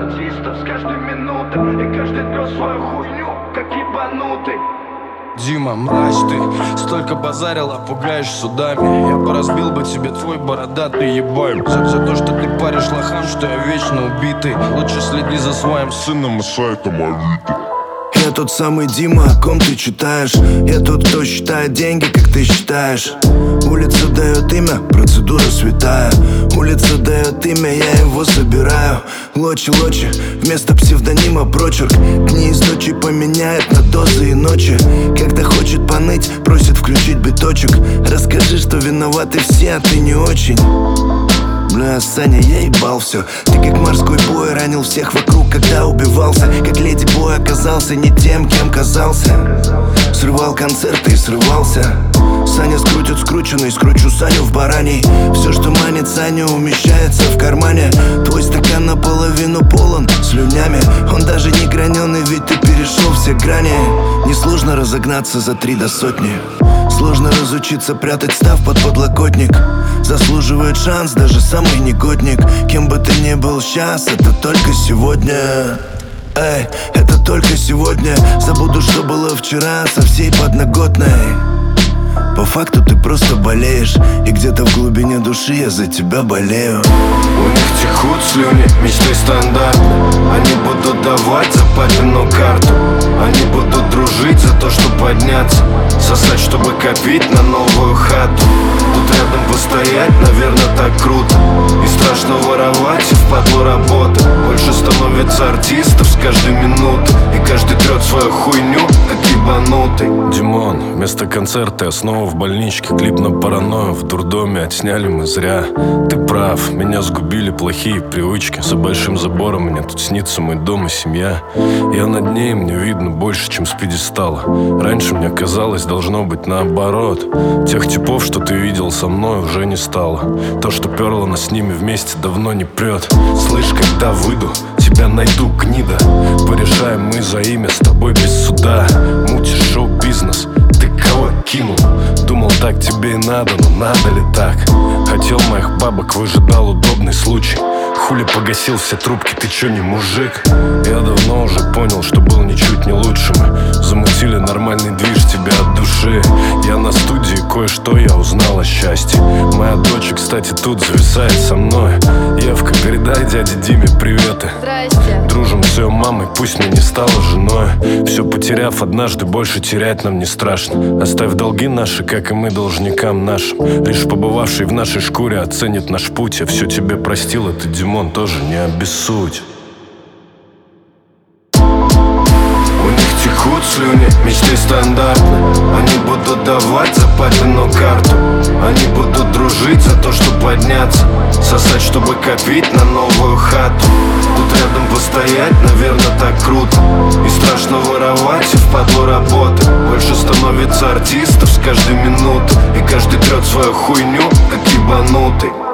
артистов с каждой минутой, и каждый трёт свою хуйню, как ебанутый. Дима, мразь ты, столько базарила, пугаешь судами. Я поразбил бы тебе твой бородатый ебаль за то, что ты паришь лохам, что я вечно убитый. Лучше следи за своим сыном и сайтом Авито. Я тот самый Дима, о ком ты читаешь. Я тот, кто считает деньги, как ты считаешь. Улица дает имя, процедура святая. Улица дает имя, я его собираю. Лочи, вместо псевдонима прочерк. Дни из ночи поменяет на дозы и ночи. Когда хочет поныть, просит включить биточек. Расскажи, что виноваты все, а ты не очень. Бля, Саня, я ебал все. Ты как морской бой ранил всех вокруг, когда убивался. Как леди бой оказался не тем, кем казался. Срывал концерты и срывался. Саня скрутит скрученный, скручу Саню в бараний. Все, что манит Саню, умещается в кармане. Твой стакан наполовину полон слюнями. Он даже не граненый, ведь ты перешел все грани. Несложно разогнаться за 3 до сотни. Сложно разучиться прятать став под подлокотник. Заслуживает шанс даже самый негодник. Кем бы ты ни был сейчас, это только сегодня. Эй, это только сегодня. Забуду, что было вчера со всей подноготной. По факту ты просто болеешь, и где-то в глубине души я за тебя болею. У них текут слюни, мечты стандартны. Они будут давать за папину карту. Они будут дружить за то, чтобы подняться. Сосать, чтобы копить на новую хату. Тут рядом постоять, наверное, так круто. И страшно воровать, и впадло работы. Больше становится артистов с каждой минуты. И каждый трёт свою хуйню, как ебанутый. Димон, вместо концерта я снова в больничке. Клип на паранойю в дурдоме отсняли мы зря. Ты прав, меня сгубили плохие привычки. За большим забором мне тут снится мой дом и семья. Я над ней, мне видно больше, чем с пьедестала. Раньше мне казалось, должно быть наоборот. Тех типов, что ты видел со мной, уже не стало. То, что перло нас с ними вместе, давно не прет. Слышь, когда выйду, тебя найду, гнида. Порешаем мы за имя с тобой без суда. Мутишь шоу-бизнес, ты кого кинул? Думал, так тебе и надо, но надо ли так? Хотел моих бабок, выжидал удобный случай. Хули погасил все трубки, ты чё не мужик? Я давно уже понял, что был ничуть не лучше. Мы замутили нормальный движ тебе от души. Я на студии, кое-что я узнал о счастье. Моя дочь, кстати, тут зависает со мной. Евка, передай дяде Диме приветы. Здрасте. Дружим с ее мамой, пусть мне не стала женой. Все потеряв однажды, больше терять нам не страшно. Оставь долги наши, как и мы должникам нашим. Лишь побывавший в нашей шкуре оценит наш путь. Я все тебе простил, это Димон, тоже не обессудь. У них текут слюни, мечты стандартны. Они будут давать за папину карту. Они будут дружить за то, чтобы подняться. Сосать, чтобы копить на новую хату. Тут рядом постоять, наверное, так круто. И страшно воровать, и впадло работы. Больше становится артистов с каждой минуты. И каждый трёт свою хуйню, как ебанутый.